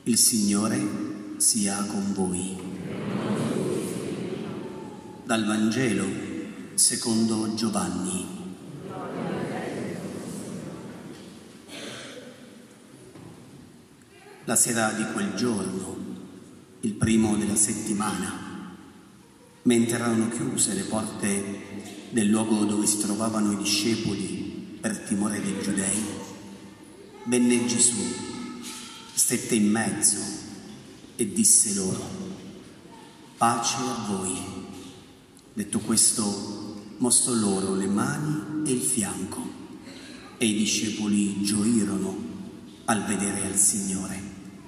Il Signore sia con voi. Dal Vangelo secondo Giovanni. La sera di quel giorno, il primo della settimana, mentre erano chiuse le porte del luogo dove si trovavano i discepoli per timore dei giudei, venne Gesù, stette in mezzo e disse loro: pace a voi. Detto questo, mostrò loro le mani e il fianco, e i discepoli gioirono al vedere il Signore.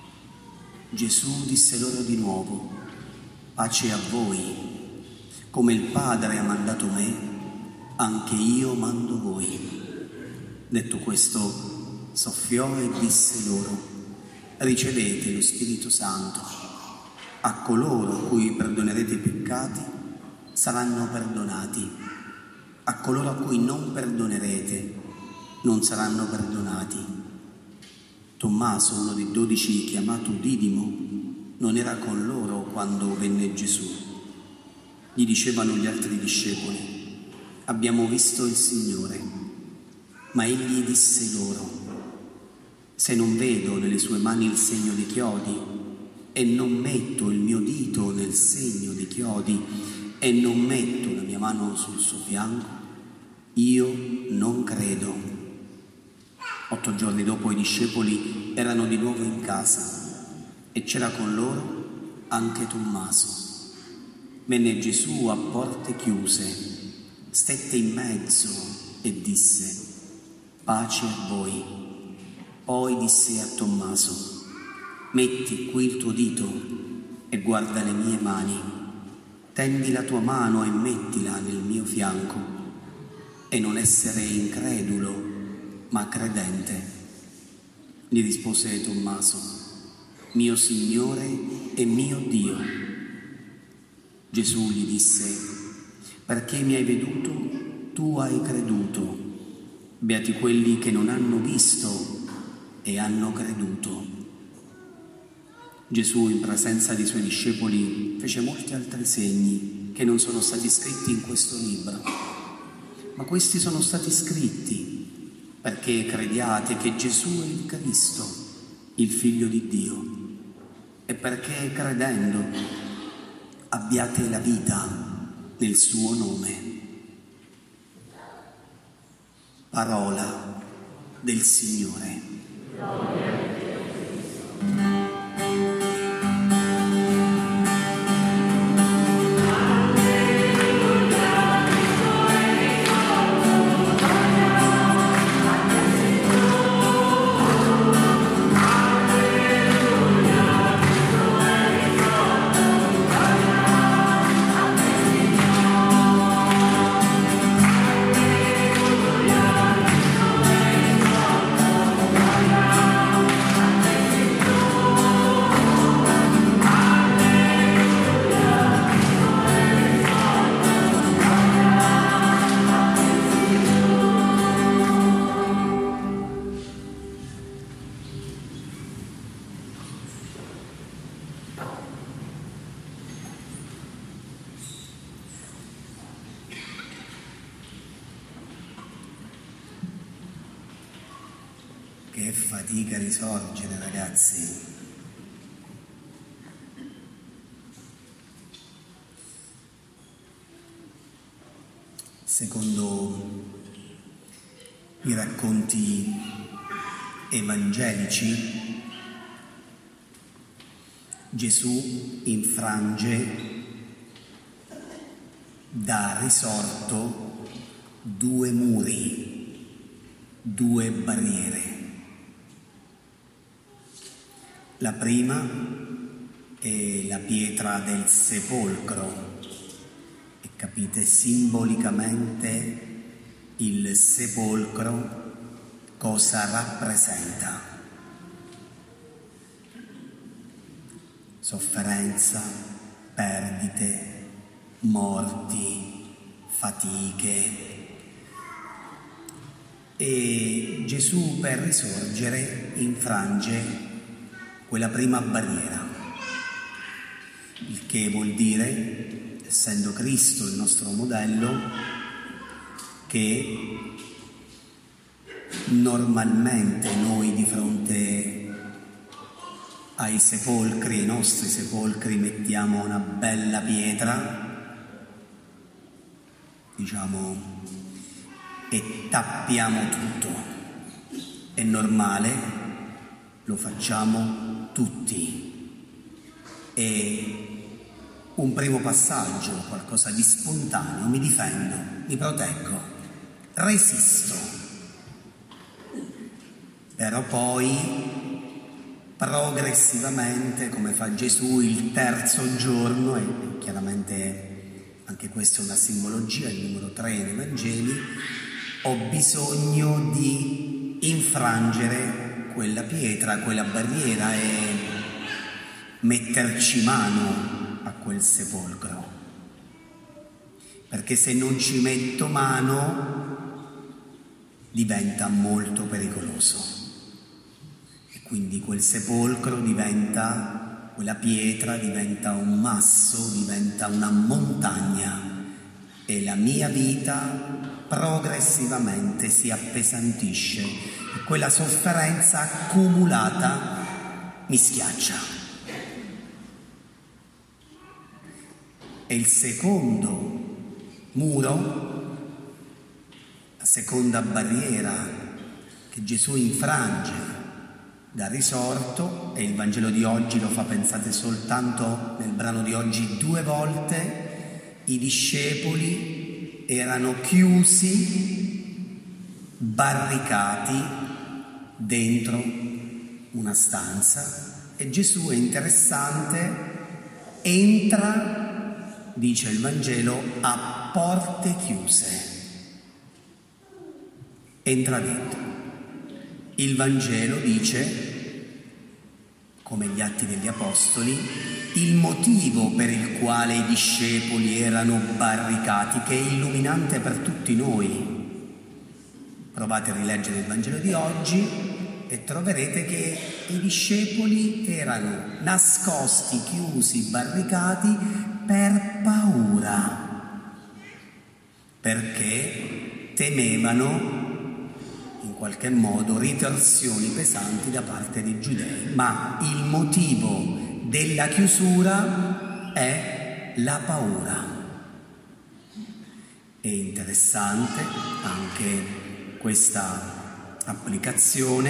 Gesù disse loro di nuovo: pace a voi. Come il Padre ha mandato me, anche io mando voi. Detto questo, soffiò e disse loro: ricevete lo Spirito Santo. A coloro a cui perdonerete i peccati saranno perdonati. A coloro a cui non perdonerete non saranno perdonati. Tommaso, uno dei 12, chiamato Didimo, non era con loro quando venne Gesù. Gli dicevano gli altri discepoli: abbiamo visto il Signore. Ma egli disse loro: se non vedo nelle sue mani il segno dei chiodi, e non metto il mio dito nel segno dei chiodi, e non metto la mia mano sul suo fianco, io non credo. 8 giorni dopo i discepoli erano di nuovo in casa, e c'era con loro anche Tommaso. Venne Gesù a porte chiuse, stette in mezzo e disse: pace a voi. Poi disse a Tommaso: metti qui il tuo dito e guarda le mie mani, tendi la tua mano e mettila nel mio fianco, e non essere incredulo ma credente. Gli rispose Tommaso: mio Signore e mio Dio. Gesù gli disse: perché mi hai veduto, tu hai creduto. Beati quelli che non hanno visto e hanno creduto. Gesù, in presenza dei suoi discepoli, fece molti altri segni che non sono stati scritti in questo libro, ma questi sono stati scritti perché crediate che Gesù è il Cristo, il Figlio di Dio, e perché credendo abbiate la vita nel suo nome. Parola del Signore. Che fatica risorgere, ragazzi. Secondo i racconti evangelici, Gesù infrange, dà risorto 2 muri, 2 barriere. La prima è la pietra del sepolcro, e capite simbolicamente il sepolcro cosa rappresenta: sofferenza, perdite, morti, fatiche. E Gesù, per risorgere, infrange quella prima barriera, il che vuol dire, essendo Cristo il nostro modello, che normalmente noi di fronte ai sepolcri, ai nostri sepolcri, mettiamo una bella pietra, diciamo, e tappiamo tutto. È normale, lo facciamo tutti. E un primo passaggio, qualcosa di spontaneo, mi difendo, mi proteggo, resisto. Però poi progressivamente, come fa Gesù il terzo giorno, e chiaramente anche questa è una simbologia, il numero 3 nei Vangeli, ho bisogno di infrangere quella pietra, quella barriera e metterci mano a quel sepolcro. Perché se non ci metto mano diventa molto pericoloso. Quindi quel sepolcro diventa, quella pietra diventa un masso, diventa una montagna e la mia vita progressivamente si appesantisce e quella sofferenza accumulata mi schiaccia. E il secondo muro, la seconda barriera che Gesù infrange da risorto, e il Vangelo di oggi lo fa, pensate soltanto nel brano di oggi 2 volte, i discepoli erano chiusi, barricati dentro una stanza e Gesù, è interessante, entra, dice il Vangelo, a porte chiuse. Entra dentro. Il Vangelo dice, come gli Atti degli Apostoli, il motivo per il quale i discepoli erano barricati, che è illuminante per tutti noi. Provate a rileggere il Vangelo di oggi e troverete che i discepoli erano nascosti, chiusi, barricati per paura, perché temevano in qualche modo ritorsioni pesanti da parte dei giudei, ma il motivo della chiusura è la paura. È interessante anche questa applicazione,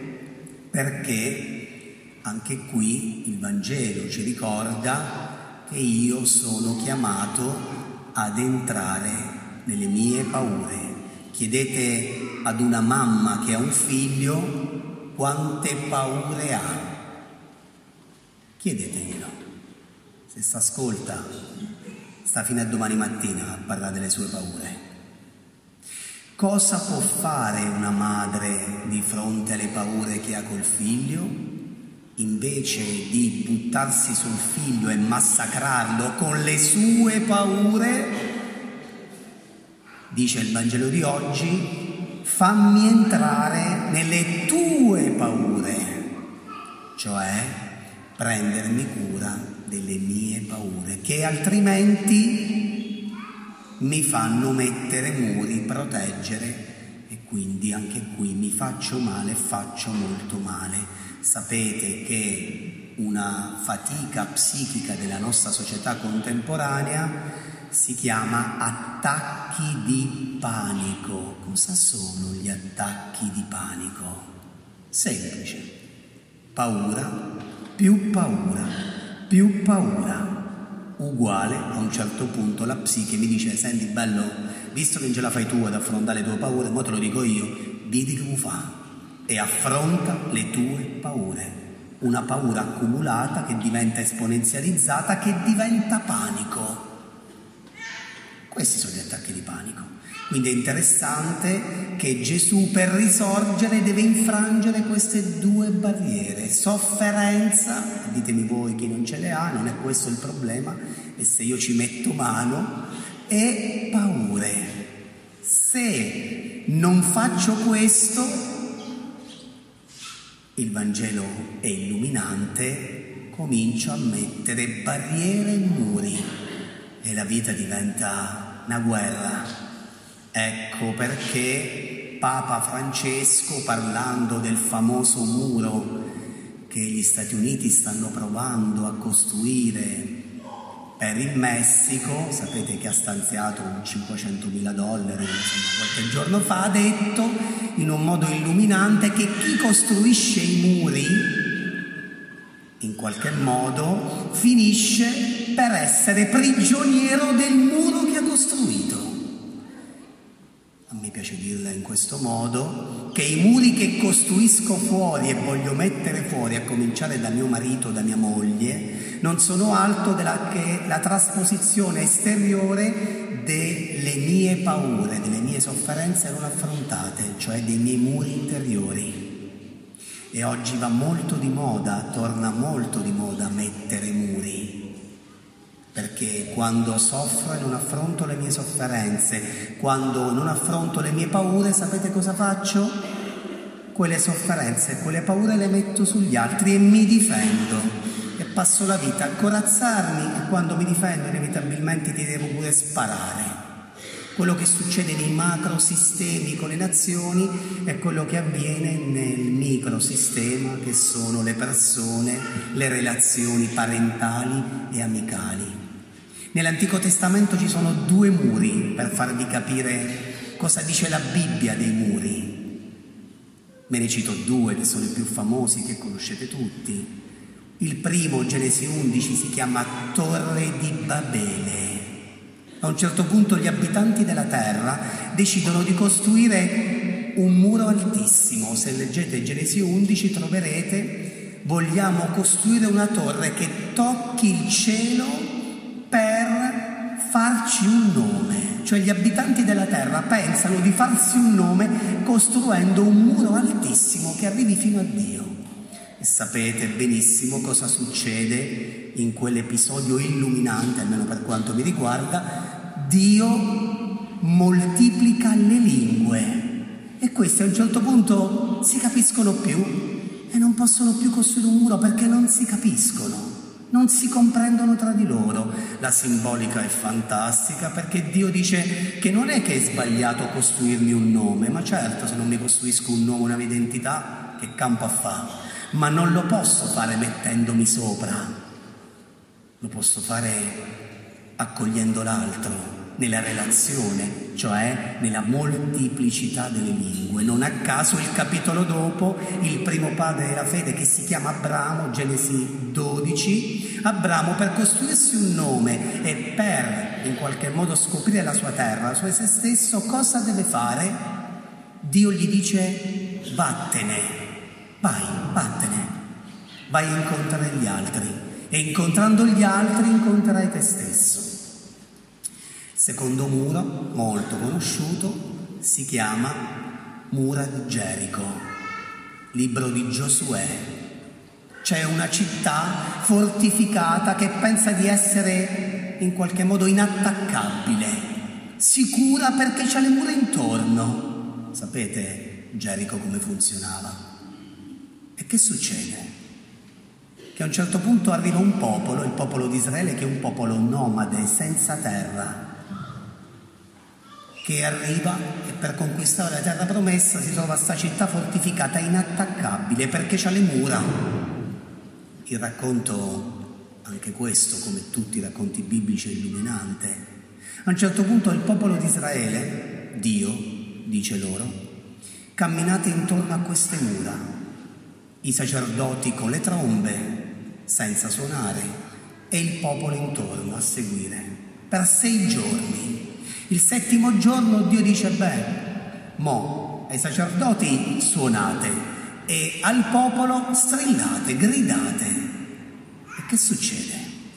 perché anche qui il Vangelo ci ricorda che io sono chiamato ad entrare nelle mie paure. Chiedete ad una mamma che ha un figlio quante paure ha. Chiedeteglielo. Se sta ascolta, sta fino a domani mattina a parlare delle sue paure. Cosa può fare una madre di fronte alle paure che ha col figlio? Invece di buttarsi sul figlio e massacrarlo con le sue paure, dice il Vangelo di oggi, fammi entrare nelle tue paure, cioè prendermi cura delle mie paure, che altrimenti mi fanno mettere muri, proteggere, e quindi anche qui mi faccio male, faccio molto male. Sapete che una fatica psichica della nostra società contemporanea si chiama attacchi di panico. Cosa sono gli attacchi di panico? Semplice. Paura, più paura, più paura, uguale a un certo punto la psiche mi dice: senti bello, visto che non ce la fai tu ad affrontare le tue paure, mo te lo dico io, vedi come fa e affronta le tue paure. Una paura accumulata che diventa esponenzializzata, che diventa panico. Questi sono gli attacchi di panico. Quindi è interessante che Gesù, per risorgere, deve infrangere queste 2 barriere: sofferenza, ditemi voi chi non ce le ha, non è questo il problema, e se io ci metto mano, e paure. Se non faccio questo, il Vangelo è illuminante, comincio a mettere barriere e muri e la vita diventa una guerra. Ecco perché Papa Francesco, parlando del famoso muro che gli Stati Uniti stanno provando a costruire per il Messico, sapete che ha stanziato $500.000 qualche giorno fa, ha detto in un modo illuminante che chi costruisce i muri in qualche modo finisce per essere prigioniero del muro che ha costruito. A me piace dirla in questo modo, che i muri che costruisco fuori e voglio mettere fuori, a cominciare da mio marito, da mia moglie, non sono altro che la trasposizione esteriore delle mie paure, delle mie sofferenze non affrontate, cioè dei miei muri interiori. E oggi va molto di moda, torna molto di moda mettere muri. Perché quando soffro e non affronto le mie sofferenze, quando non affronto le mie paure, sapete cosa faccio? Quelle sofferenze, quelle paure le metto sugli altri e mi difendo. E passo la vita a corazzarmi e quando mi difendo inevitabilmente ti devo pure sparare. Quello che succede nei macrosistemi con le nazioni è quello che avviene nel microsistema che sono le persone, le relazioni parentali e amicali. Nell'Antico Testamento ci sono 2 muri per farvi capire cosa dice la Bibbia dei muri. Me ne cito 2 che sono i più famosi, che conoscete tutti. Il primo, Genesi 11, si chiama Torre di Babele. A un certo punto gli abitanti della terra decidono di costruire un muro altissimo. Se leggete Genesi 11 troverete: vogliamo costruire una torre che tocchi il cielo per farci un nome. Cioè gli abitanti della terra pensano di farsi un nome costruendo un muro altissimo che arrivi fino a Dio. E sapete benissimo cosa succede in quell'episodio illuminante, almeno per quanto mi riguarda. Dio moltiplica le lingue e queste a un certo punto si capiscono più e non possono più costruire un muro perché non si capiscono, non si comprendono tra di loro. La simbolica è fantastica perché Dio dice che non è che è sbagliato costruirmi un nome, ma certo, se non mi costruisco un nome, una mia identità, che campo a fa? Ma non lo posso fare mettendomi sopra, lo posso fare accogliendo l'altro nella relazione, cioè nella moltiplicità delle lingue. Non a caso il capitolo dopo, il primo padre della fede, che si chiama Abramo, Genesi 12, Abramo, per costruirsi un nome e per in qualche modo scoprire la sua terra, se stesso, cosa deve fare? Dio gli dice: vattene. Vattene, vai a incontrare gli altri e incontrando gli altri incontrerai te stesso. Il secondo muro, molto conosciuto, si chiama Mura di Gerico, libro di Giosuè. C'è una città fortificata che pensa di essere in qualche modo inattaccabile, sicura perché c'ha le mura intorno. Sapete Gerico come funzionava? E che succede? Che a un certo punto arriva un popolo, il popolo di Israele, che è un popolo nomade, senza terra, che arriva e per conquistare la terra promessa si trova sta città fortificata, inattaccabile, perché c'ha le mura. Il racconto, anche questo, come tutti i racconti biblici, è illuminante. A un certo punto il popolo di Israele, Dio, dice loro: camminate intorno a queste mura. I sacerdoti con le trombe, senza suonare, e il popolo intorno a seguire, per 6 giorni. Il 7° giorno Dio dice: mo ai sacerdoti suonate e al popolo strillate, gridate. E che succede?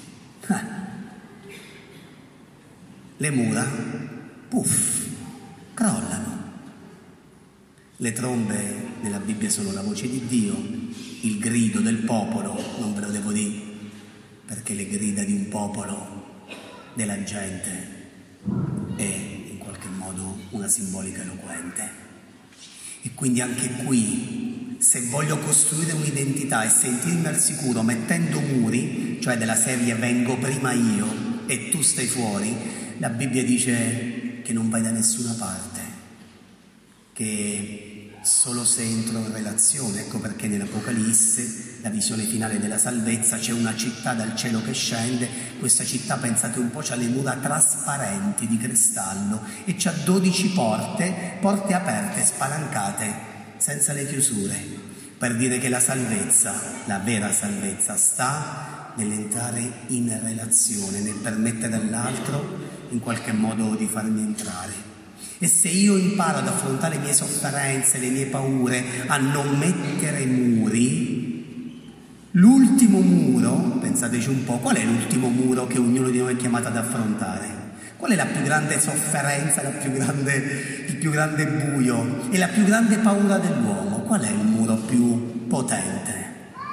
Le mura, puff, crollano. Le trombe nella Bibbia sono la voce di Dio, il grido del popolo, non ve lo devo dire, perché le grida di un popolo, della gente, è in qualche modo una simbolica eloquente. E quindi anche qui se voglio costruire un'identità e sentirmi al sicuro mettendo muri, cioè della serie vengo prima io e tu stai fuori, la Bibbia dice che non vai da nessuna parte, che solo se entro in relazione, ecco perché nell'Apocalisse, la visione finale della salvezza, c'è una città dal cielo che scende. Questa città, pensate un po', c'ha le mura trasparenti di cristallo e c'ha 12 porte aperte, spalancate, senza le chiusure, per dire che la salvezza, la vera salvezza, sta nell'entrare in relazione, nel permettere all'altro in qualche modo di farmi entrare. E se io imparo ad affrontare le mie sofferenze, le mie paure, a non mettere muri, l'ultimo muro, pensateci un po', qual è l'ultimo muro che ognuno di noi è chiamato ad affrontare? Qual è la più grande sofferenza, il più grande buio e la più grande paura dell'uomo? Qual è il muro più potente?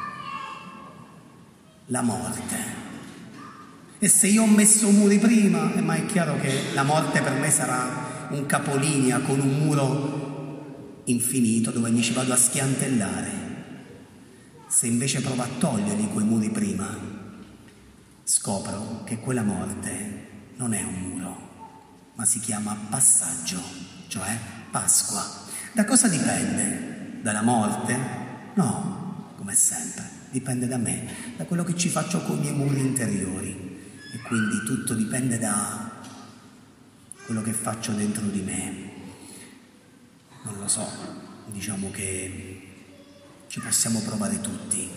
La morte. E se io ho messo muri prima, ma è chiaro che la morte per me sarà un capolinea con un muro infinito dove mi ci vado a schiantellare. Se invece provo a toglierli quei muri prima, scopro che quella morte non è un muro, ma si chiama passaggio, cioè Pasqua. Da cosa dipende? Dalla morte? No, come sempre, dipende da me, da quello che ci faccio con i miei muri interiori. E quindi tutto dipende da quello che faccio dentro di me. Non lo so, diciamo che ci possiamo provare tutti.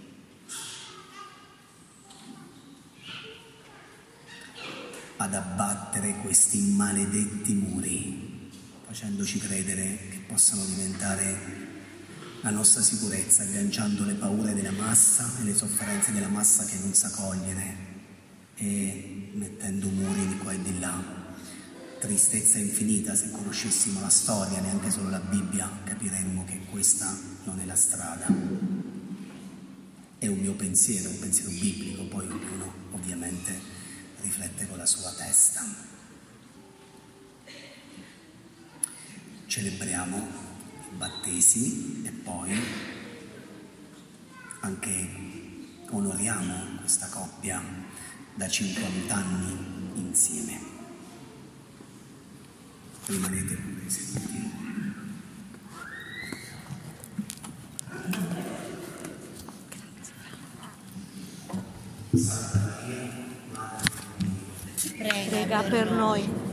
Ad abbattere questi maledetti muri, facendoci credere che possano diventare la nostra sicurezza, agganciando le paure della massa e le sofferenze della massa che non sa cogliere e mettendo muri di qua e di là. Tristezza infinita. Se conoscessimo la storia, neanche solo la Bibbia, capiremmo che questa non è la strada. È un mio pensiero, un pensiero biblico, poi ognuno ovviamente riflette con la sua testa. Celebriamo i battesimi e poi anche onoriamo questa coppia da 50 anni insieme. Rimanete pure seduti. Prega per noi.